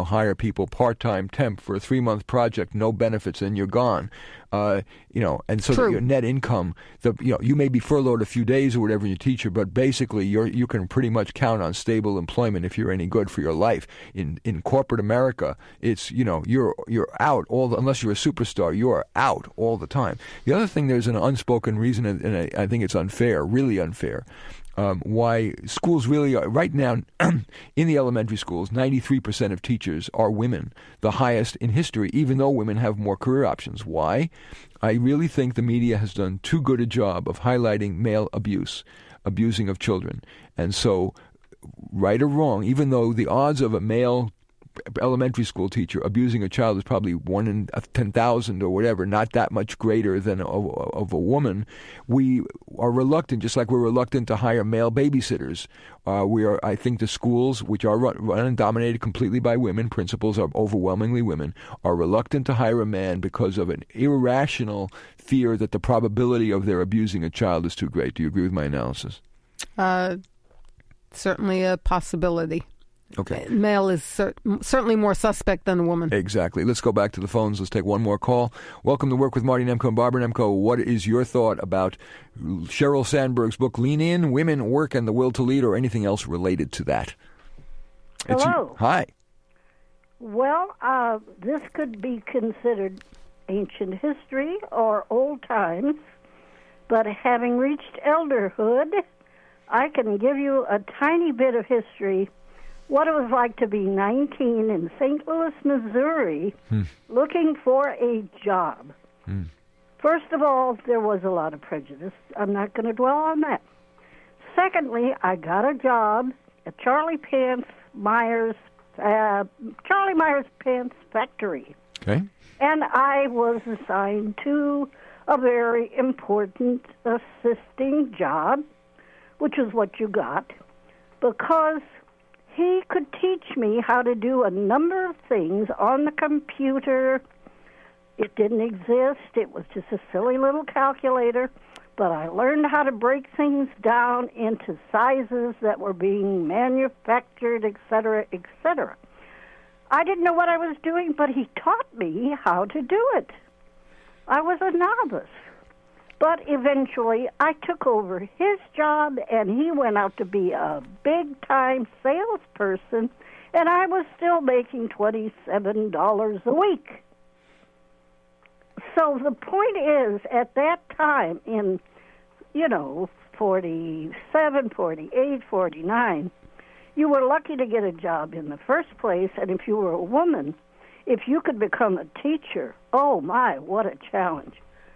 hire people part-time temp for a 3-month project, no benefits, and you're gone. And so that your net income, you may be furloughed a few days or whatever, your teacher, but basically you can pretty much count on stable employment if you're any good for your life. In corporate America, it's you're out unless you're a superstar, you are out all the time. The other thing, there's an unspoken reason, and I think it's unfair, really unfair. Why schools really are, right now, in the elementary schools, 93% of teachers are women, the highest in history, even though women have more career options. Why? I really think the media has done too good a job of highlighting male abusing of children. And so, right or wrong, even though the odds of a male elementary school teacher abusing a child is probably 1 in 10,000 or whatever, not that much greater than of a woman, we are reluctant, just like we're reluctant to hire male babysitters. I think the schools, which are run and dominated completely by women, principals are overwhelmingly women, are reluctant to hire a man because of an irrational fear that the probability of their abusing a child is too great. Do you agree with my analysis? Certainly a possibility. Okay. Male is certainly more suspect than a woman. Exactly. Let's go back to the phones. Let's take one more call. Welcome to Work with Marty Nemko and Barbara Nemko. What is your thought about Sheryl Sandberg's book, Lean In, Women, Work, and the Will to Lead, or anything else related to that? Hello. Hi. Well, this could be considered ancient history or old times, but having reached elderhood, I can give you a tiny bit of history. What it was like to be 19 in St. Louis, Missouri, looking for a job. First of all, there was a lot of prejudice. I'm not going to dwell on that. Secondly, I got a job at Charlie Myers Pants Factory. Okay. And I was assigned to a very important assisting job, which is what you got, because he could teach me how to do a number of things on the computer. It didn't exist. It was just a silly little calculator. But I learned how to break things down into sizes that were being manufactured, et cetera, et cetera. I didn't know what I was doing, but he taught me how to do it. I was a novice. But eventually, I took over his job, and he went out to be a big-time salesperson, and I was still making $27 a week. So the point is, at that time, in, 47, 48, 49, you were lucky to get a job in the first place, and if you were a woman, if you could become a teacher, oh my, what a challenge.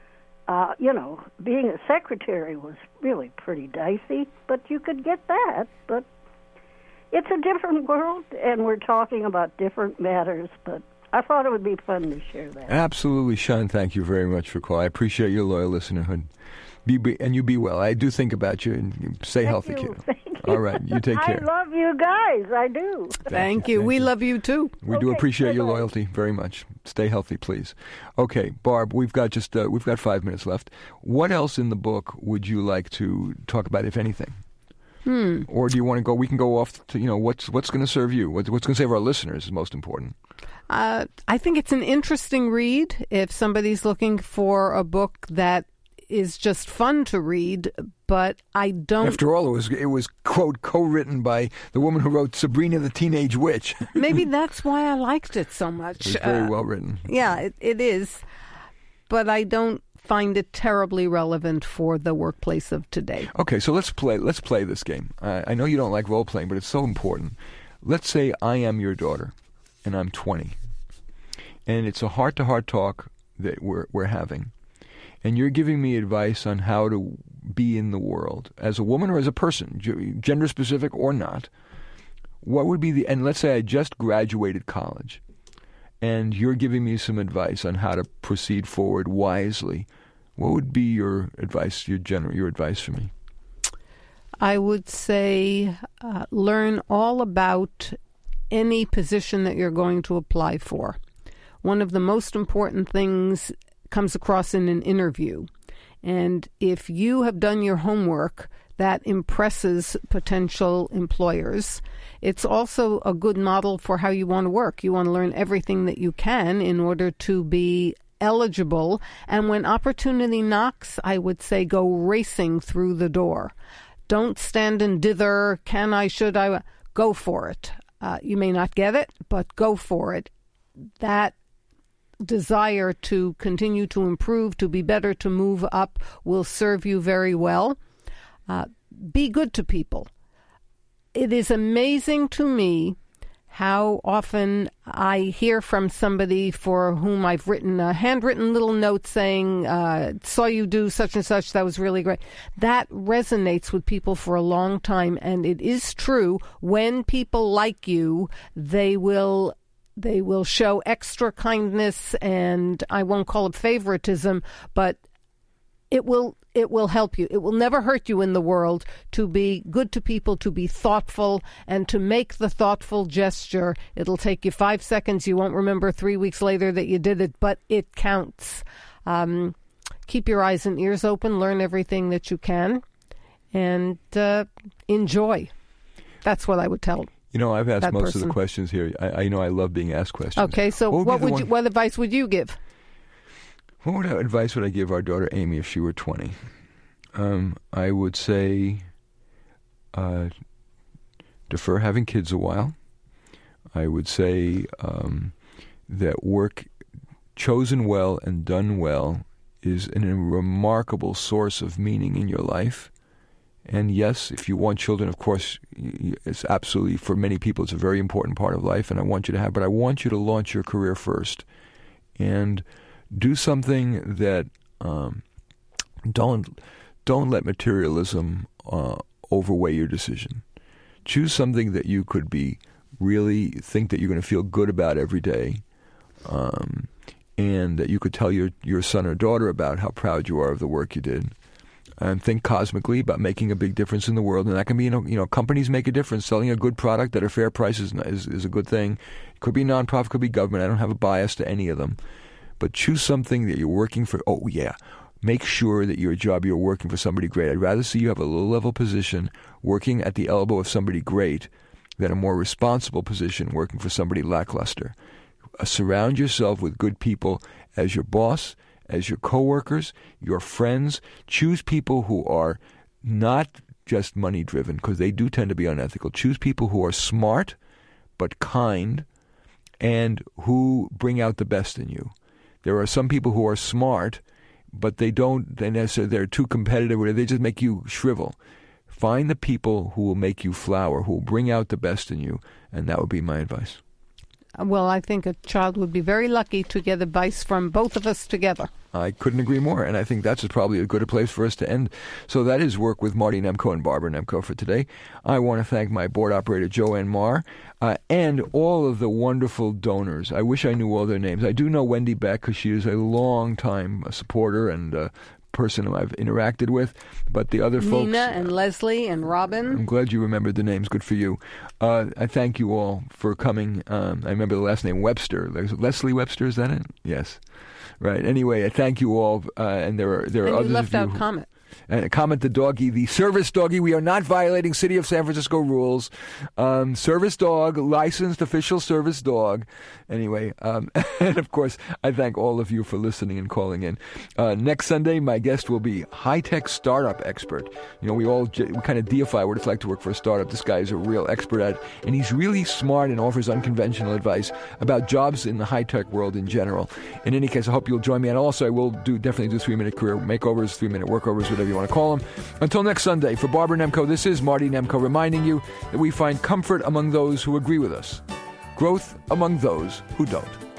Being a secretary was really pretty dicey, but you could get that. But it's a different world, and we're talking about different matters, but I thought it would be fun to share that. Absolutely, Sean. Thank you very much for calling. I appreciate your loyal listenerhood. And you be well. I do think about you, and stay healthy, kiddo. Thank you. All right, you take care. I love you guys. I do. Thank you. We love you, too. We do appreciate your loyalty very much. Stay healthy, please. Okay, Barb, we've got 5 minutes left. What else in the book would you like to talk about, if anything? Or do you want to go? We can go off to what's going to serve you. What's going to save our listeners is most important. I think it's an interesting read if somebody's looking for a book that is just fun to read, but I don't... After all, it was quote, co-written by the woman who wrote Sabrina the Teenage Witch. Maybe that's why I liked it so much. It's very well written. Yeah, it is. But I don't find it terribly relevant for the workplace of today. Okay, so let's play this game. I know you don't like role-playing, but it's so important. Let's say I am your daughter, and I'm 20. And it's a heart-to-heart talk that we're having. And you're giving me advice on how to be in the world as a woman or as a person, gender specific or not. What would be and let's say I just graduated college, and you're giving me some advice on how to proceed forward wisely. What would be your advice, your advice for me? I would say learn all about any position that you're going to apply for. One of the most important things comes across in an interview. And if you have done your homework, that impresses potential employers. it's also a good model for how you want to work. You want to learn everything that you can in order to be eligible. And when opportunity knocks, I would say go racing through the door. Don't stand and dither, can I, should I? Go for it. You may not get it, but go for it. That desire to continue to improve, to be better, to move up will serve you very well. Be good to people. It is amazing to me how often I hear from somebody for whom I've written a handwritten little note saying, saw you do such and such, that was really great. That resonates with people for a long time, and it is true. When people like you, they will show extra kindness, and I won't call it favoritism, but it will help you. It will never hurt you in the world to be good to people, to be thoughtful, and to make the thoughtful gesture. It'll take you 5 seconds. You won't remember 3 weeks later that you did it, but it counts. Keep your eyes and ears open. Learn everything that you can, and enjoy. That's what I would tell. I've asked most person. of the questions here. I love being asked questions. Okay, so what advice would you give? What advice would I give our daughter Amy if she were 20? I would say defer having kids a while. I would say that work chosen well and done well is a remarkable source of meaning in your life. And yes, if you want children, of course, it's absolutely, for many people, it's a very important part of life, and I want you to have, but I want you to launch your career first. And do something that don't let materialism overweigh your decision. Choose something that you could really think that you're going to feel good about every day, and that you could tell your son or daughter about how proud you are of the work you did. And think cosmically about making a big difference in the world. And that can be, companies make a difference. Selling a good product at a fair price is a good thing. It could be nonprofit, could be government. I don't have a bias to any of them. But choose something that you're working for. Oh, yeah. Make sure that your job, you're working for somebody great. I'd rather see you have a low-level position working at the elbow of somebody great than a more responsible position working for somebody lackluster. Surround yourself with good people as your boss, as your coworkers, your friends. Choose people who are not just money-driven, because they do tend to be unethical. Choose people who are smart but kind and who bring out the best in you. There are some people who are smart, but they're too competitive, or they just make you shrivel. Find the people who will make you flower, who will bring out the best in you, and that would be my advice. Well, I think a child would be very lucky to get advice from both of us together. I couldn't agree more, and I think that's probably a good place for us to end. So that is Work with Marty Nemko and Barbara Nemko for today. I want to thank my board operator, Joanne Marr, and all of the wonderful donors. I wish I knew all their names. I do know Wendy Beck, because she is a long-time supporter and person who I've interacted with, but the other folks... Nina and Leslie and Robin. I'm glad you remembered the names. Good for you. I thank you all for coming. I remember the last name, Webster. Leslie Webster, is that it? Yes. Right. Anyway, I thank you all, and there are others of you. And you left out Comet. Comet the doggy, the service doggy. We are not violating City of San Francisco rules. Service dog, licensed official service dog. Anyway, and of course, I thank all of you for listening and calling in. Next Sunday, my guest will be high-tech startup expert. We kind of deify what it's like to work for a startup. This guy is a real expert at it, and he's really smart and offers unconventional advice about jobs in the high-tech world in general. In any case, I hope you'll join me, and also I will definitely do 3-minute career makeovers, 3-minute workovers, whatever you want to call them. Until next Sunday, for Barbara Nemko, this is Marty Nemko reminding you that we find comfort among those who agree with us, growth among those who don't.